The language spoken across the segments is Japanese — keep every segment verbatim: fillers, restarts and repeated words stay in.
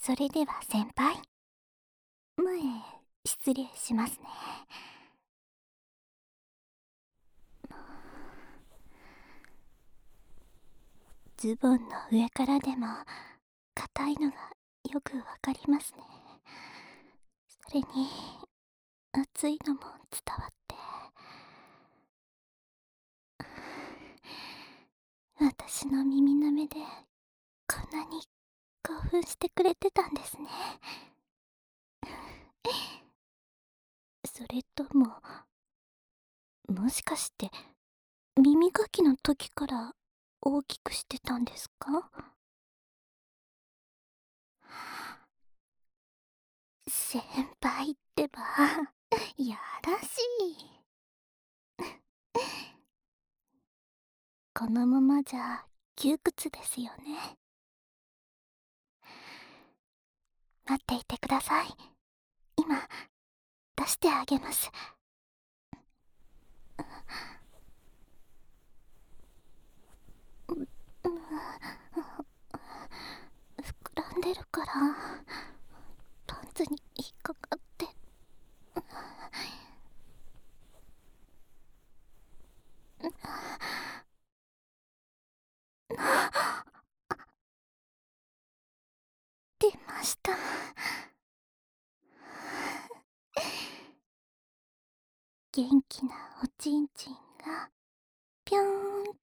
それでは先輩、前失礼しますね。ズボンの上からでも硬いのがよくわかりますね。それに熱いのも伝わって、私の耳の目でこんなに興奮してくれてたんですね。それとも、もしかして耳かきの時から大きくしてたんですか？先輩ってば、やらしい。このままじゃ窮屈ですよね。待っていてください。今、出してあげます。膨らんでるから、パンツに引っかかって。出ました。元気なおちんちんがぴょーんって。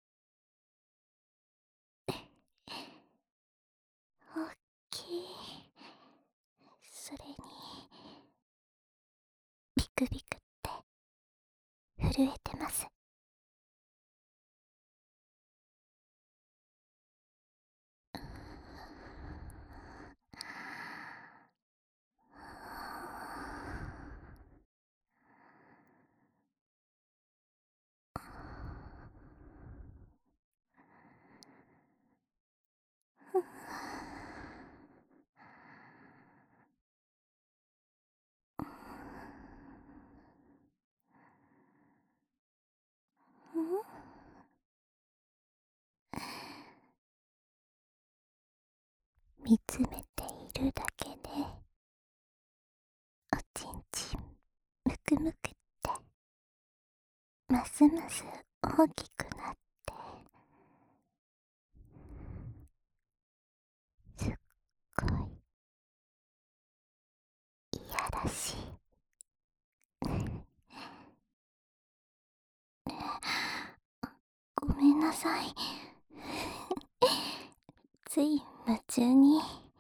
おっきい。それにビクビクって震えてます。見つめているだけでおちんちんむくむくってますます大きくなって、すっごいいやらしい。ごめんなさい。つい夢中に。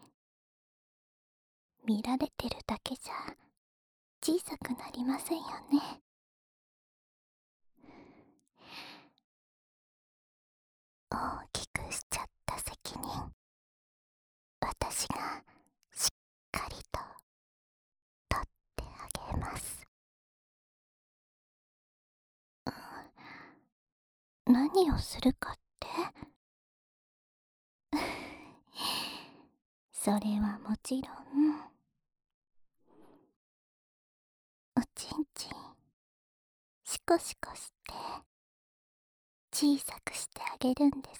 見られてるだけじゃ小さくなりませんよね。大きくしちゃった責任、私がしっかりと取ってあげます。何をするかって？それはもちろん、おちんちんシコシコして小さくしてあげるんです。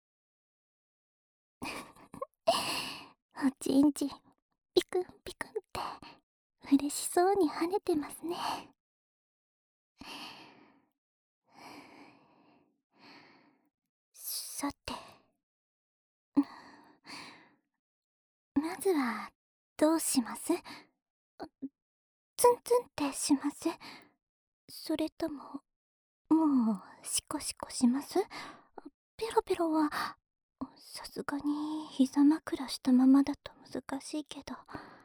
おちんちんピクンピクンって嬉しそうに跳ねてますね。さて、まずはどうします？ツンツンってします？それとももうシコシコします？ペロペロはさすがに膝枕したままだと難しいけど、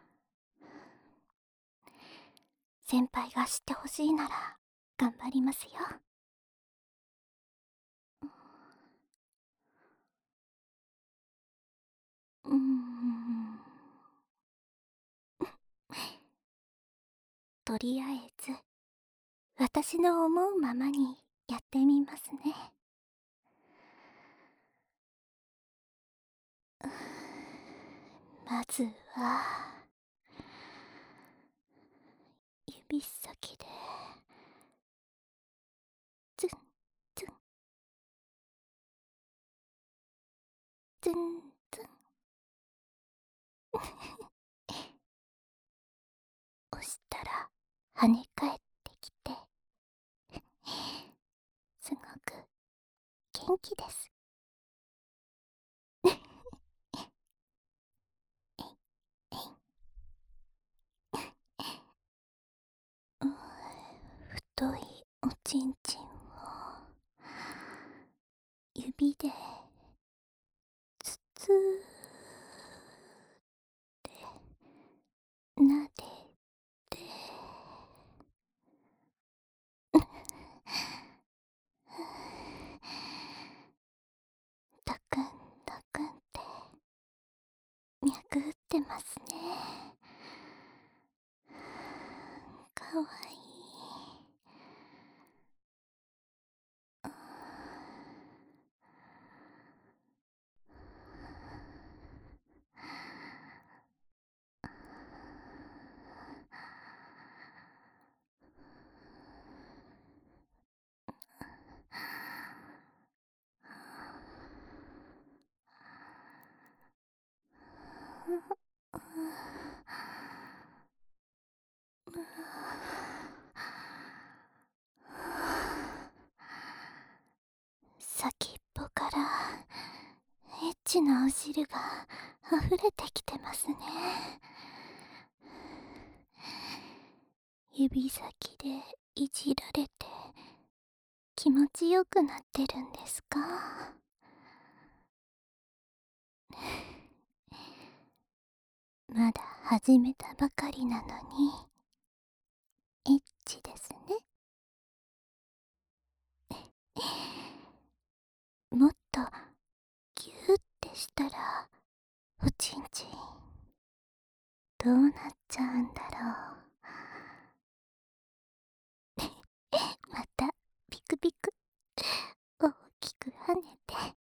先輩が知ってほしいなら頑張りますよ。うーん、とりあえず私の思うままにやってみますね。まずは指先でツンツンツンツン押したら跳ね返ってきて、すごく元気です。うん、太いおちんちんを指でつつってなでて、たくんたくんって脈打ってますね。かわいい。先っぽからエッチなお汁が溢れてきてますね。指先でいじられて気持ちよくなってるんですか？まだ始めたばかりなのにエッチですね。もっとギューってしたらおちんちんどうなっちゃうんだろう。またピクピク大きく跳ねて、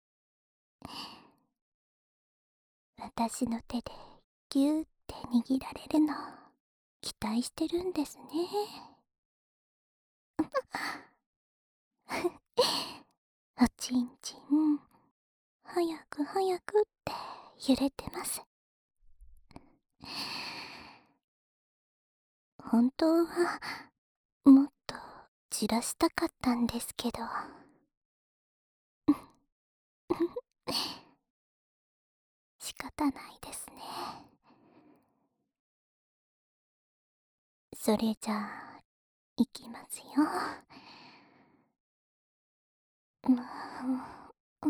私の手でギューって握られるの期待してるんですね。おちんちん早く早くって揺れてます。本当はもっとじらしたかったんですけど仕方ないですね。それじゃあいきますよ。うう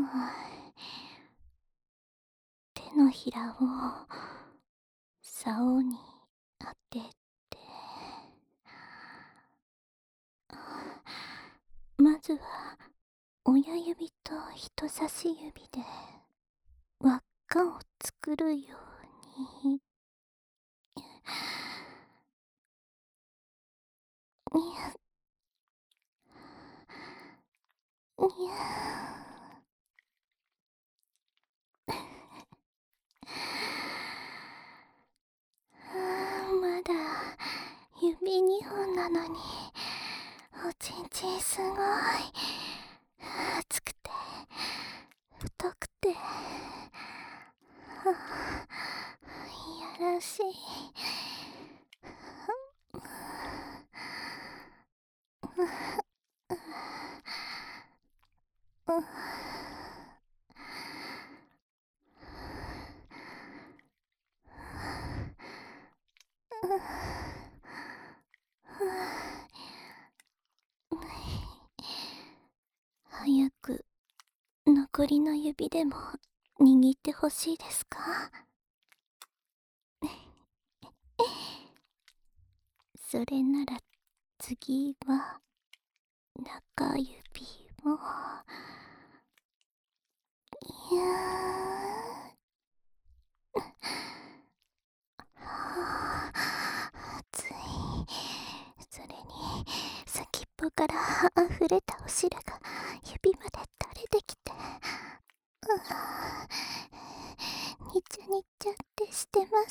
手のひらを竿に当てて、まずは親指と人差し指で輪っかを作るように、にゃにゃまだ指にほんなのにおちんちんすごい厚くて太くて、いやらしい。早く残りの指でも握ってほしいですか？それなら次は中指を、いやー熱い。それに先っぽから溢れたお汁が指まで垂れてきて、うわーにちゃにちゃってしてます。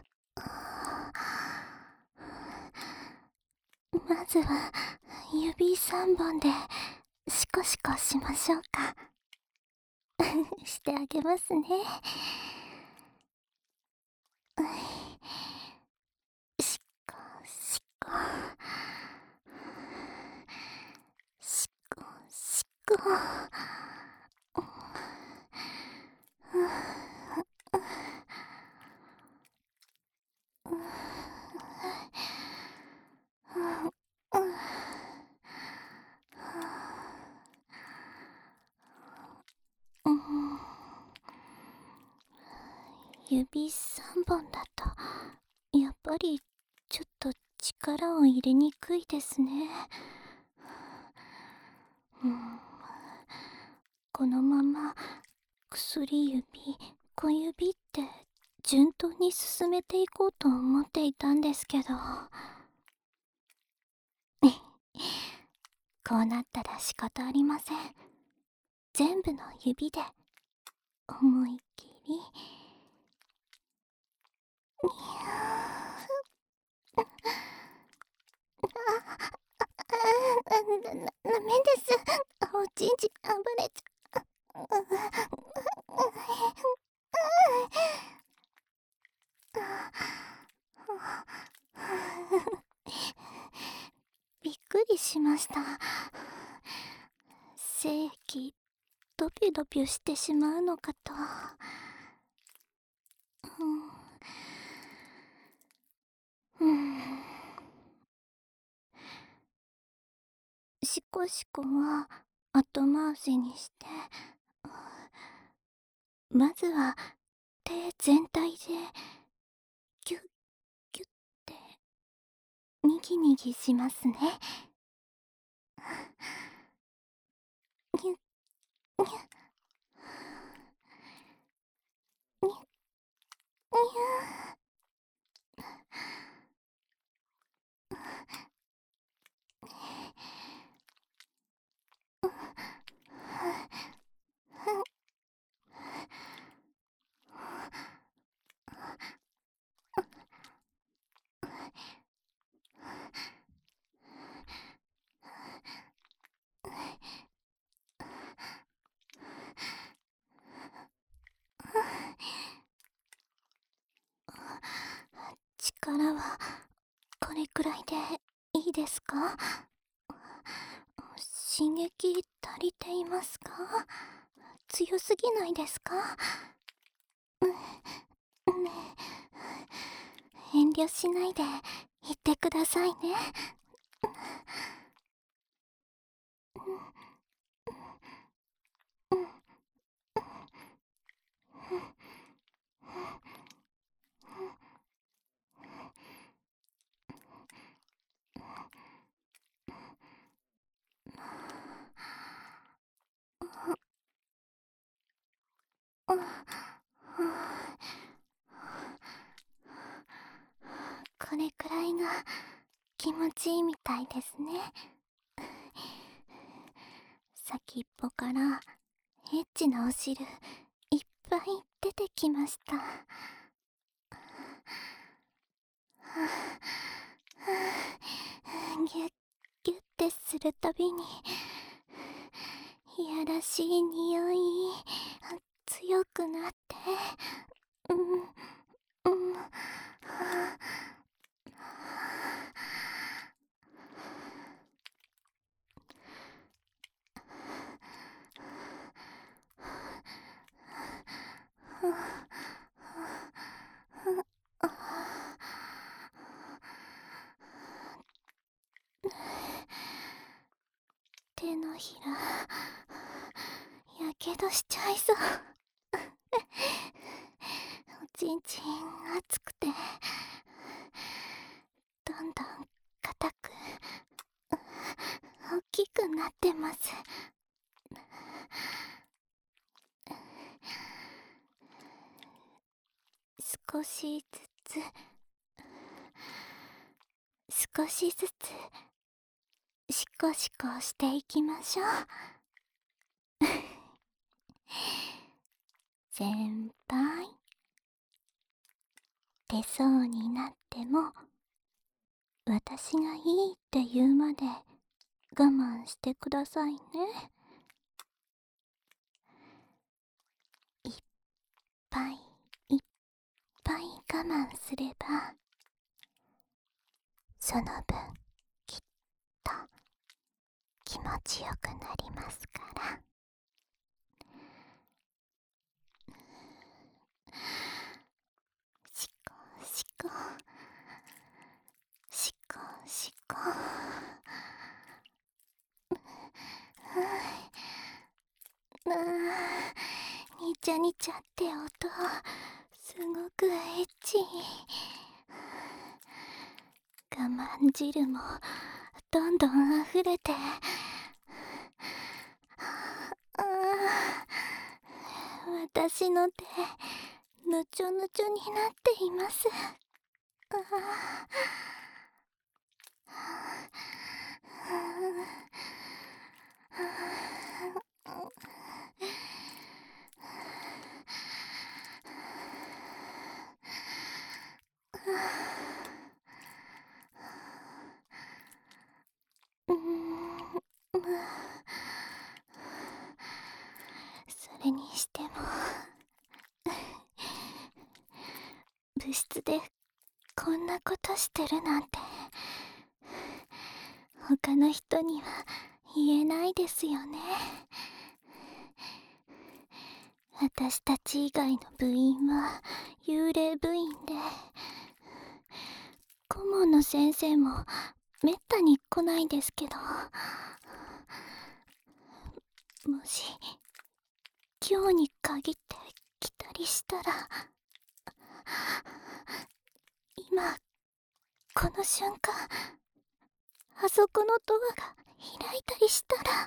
まずは指さんぼんでシコシコしましょうか。してあげますね。 指さんぼんだとやっぱりちょっと力を入れにくいですね。うん、このまま薬指、小指って順当に進めていこうと思っていたんですけどこうなったら仕方ありません。全部の指で思いっきりダメです。おちんちん暴れちゃう。びっくりしました。精液ドピュドピュしてしまうのかと。うん、うん、シコシコは後回しにして、まずは手全体でギュッギュッてにぎにぎしますね。にゅにゅにゅにゅ力はこれくらいでいいですか？刺激足りていますか？強すぎないですか？うん、うん、遠慮しないで言ってくださいね。これくらいが気持ちいいみたいですね。先っぽからエッチなお汁いっぱい出てきました。ギュッギュッてするたびにいやらしい匂い強くなって、うんうん、手のひらやけどしちゃいそう。おちんちん熱くてどんどん硬く大きくなってます。少しずつ少しずつシコシコしていきましょう。先輩、出そうになっても私がいいって言うまで我慢してくださいね。いっぱいいっぱい我慢すればその分きっと気持ちよくなりますから。しこしこしこしこ。ああ、にちゃにちゃって音すごくエッチ。我慢汁もどんどん溢れて、ああ、私の手ぬちょぬちょになっています。ああ、うーん、それにしても部室でこんなことしてるなんて他の人には言えないですよね。私たち以外の部員は幽霊部員で、顧問の先生もめったに来ないんですけど、もし今日に限って来たりしたら、今この瞬間あそこのドアが開いたりしたら、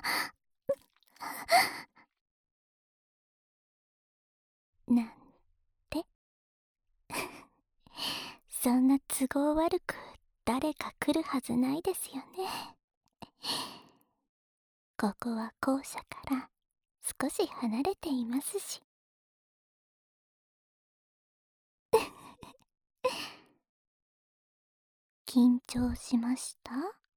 なんてそんな都合悪く誰か来るはずないですよね。ここは校舎から少し離れていますし。緊張しました？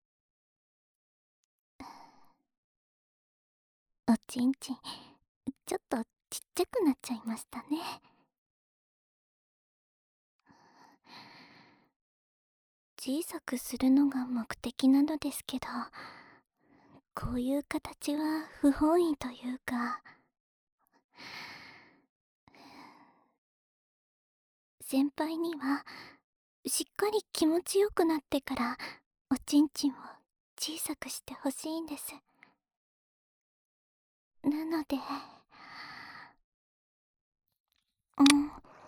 おちんちんちょっとちっちゃくなっちゃいましたね。小さくするのが目的なのですけど、こういう形は不本意というか、先輩にはしっかり気持ちよくなってからおちんちんを小さくしてほしいんです。なので、うん、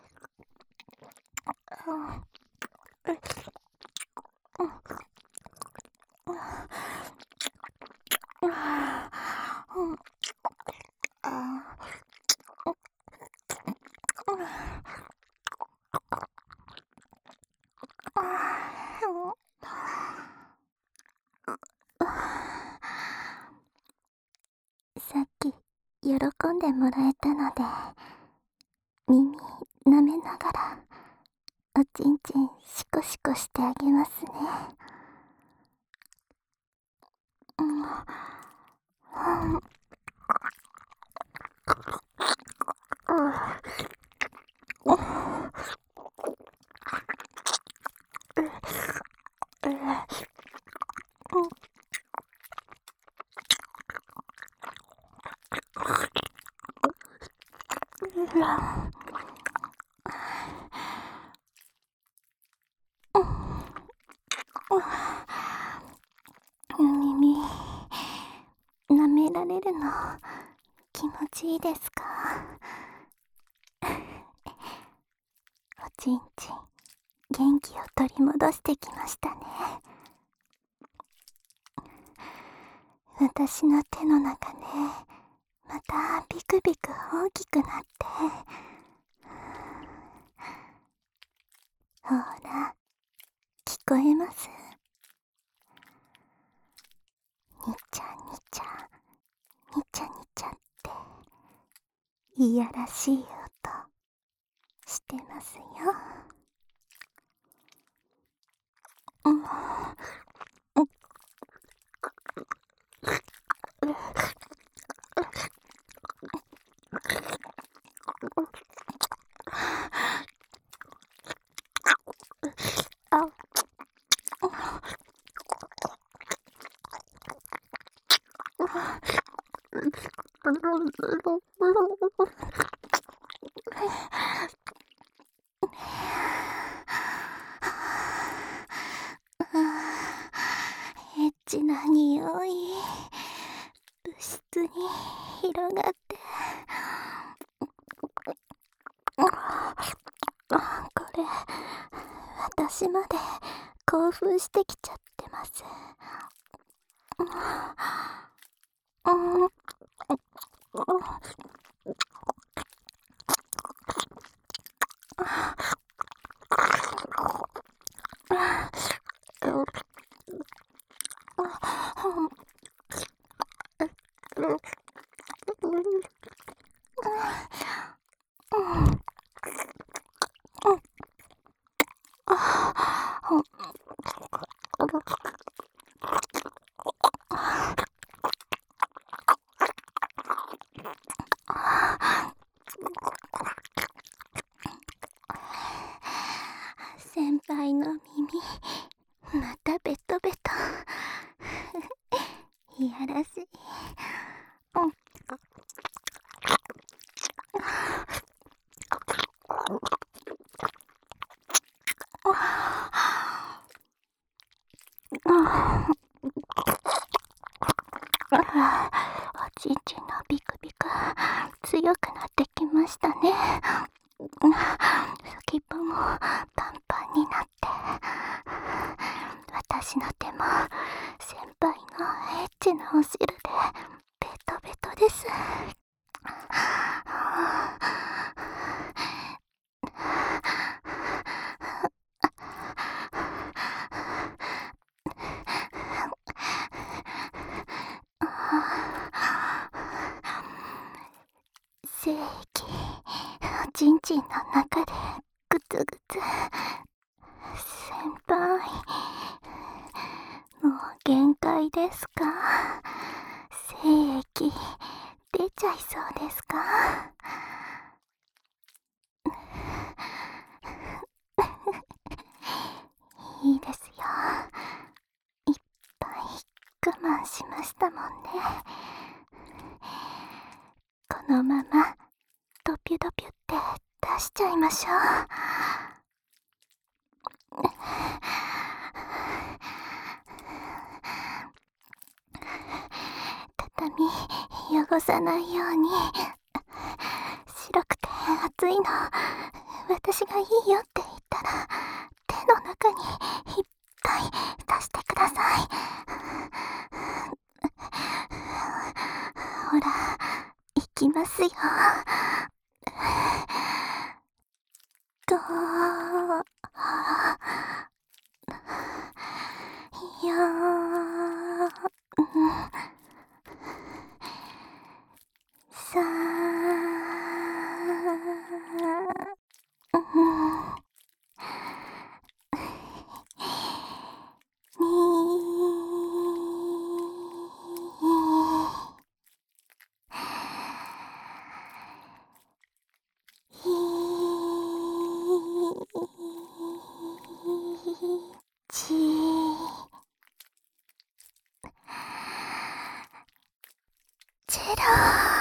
さっき喜んでもらえたので、耳舐めながらおちんちんシコシコしてあげますね。うん、うん、耳舐められるの気持ちいいですか？おちんちん元気を取り戻してきましたね。私の手の中でまたビクビク大きくなって、ほら聞こえます？にちゃにちゃにちゃにちゃっていやらしい音してますよ。うん、あ、 エッチな匂い、物質に広がって、これ私まで興奮してきちゃってます。うん先輩の耳、またベトベト。いやらしい。うん。おちんちんのビクビク強くなってきましたね。先っぽもパンパンになって、私の手も先輩のエッチなお汁でベトベトです。精液、おちんちんの中でグツグツ。先輩、もう限界ですか？精液出ちゃいそうですか？いいですよ。いっぱい我慢しましたもんね。このままドピュドピュって出しちゃいましょう。畳汚さないように、白くて熱いの私がいいよって言ったら手の中にいっぱい出してください。ほら、いきますよ。とーいやー、さー、にちチェロ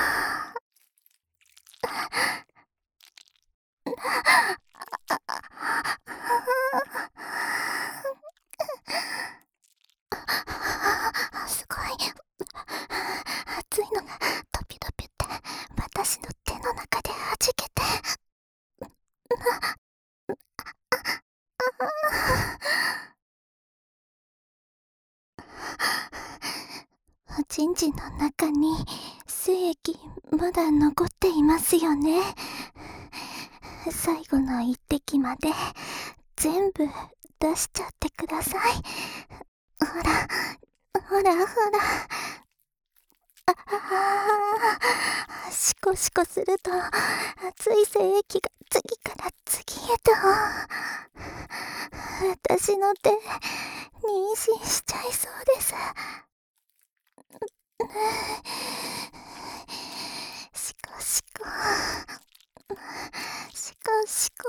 すごい熱いのがドピドピって私の手の中ではじけて、おちんちんの中に精液まだ残っていますよね。最後の一滴まで全部出しちゃってください。ほらほらほら、ああ、シコシコすると熱い精液が次から次へと。私の手、妊娠しちゃいそうです。シコシコ、シコシコ。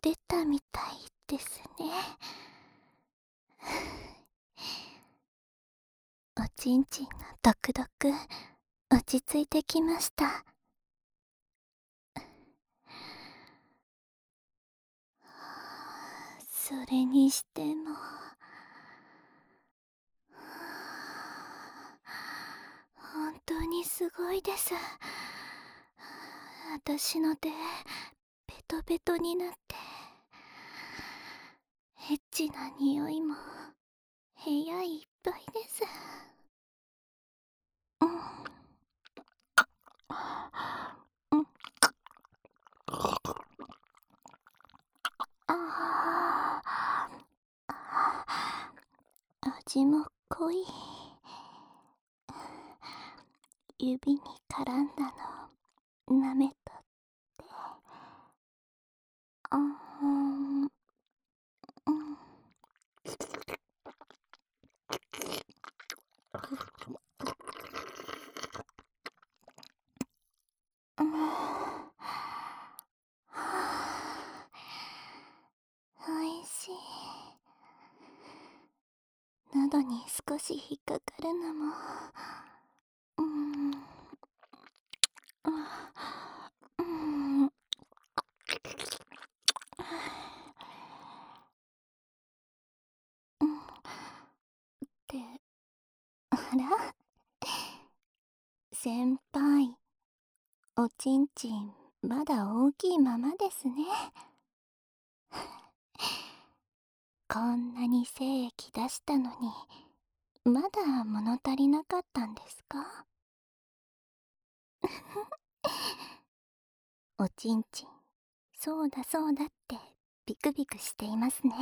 出たみたいですね。おちんちんのドクドク落ち着いてきました。それにしても本当にすごいです。私の手ベトベトになってエッチな匂いも部屋いっぱいです。うんうん、ああ、味も濃い。指に絡んだの舐めたって。あーん、うん、うん、はあ、おいしい。喉に少し引っかかるのも、うん、うん、うん、って、あら、先輩、おちんちんまだ大きいままですね。こんなに精液出したのにまだ物足りなかったんですか？おちんちん、そうだそうだってビクビクしていますね。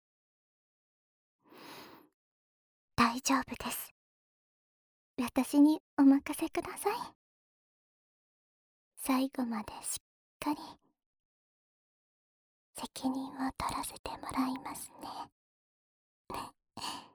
大丈夫です。私にお任せください。最後までしっかり責任を取らせてもらいますね。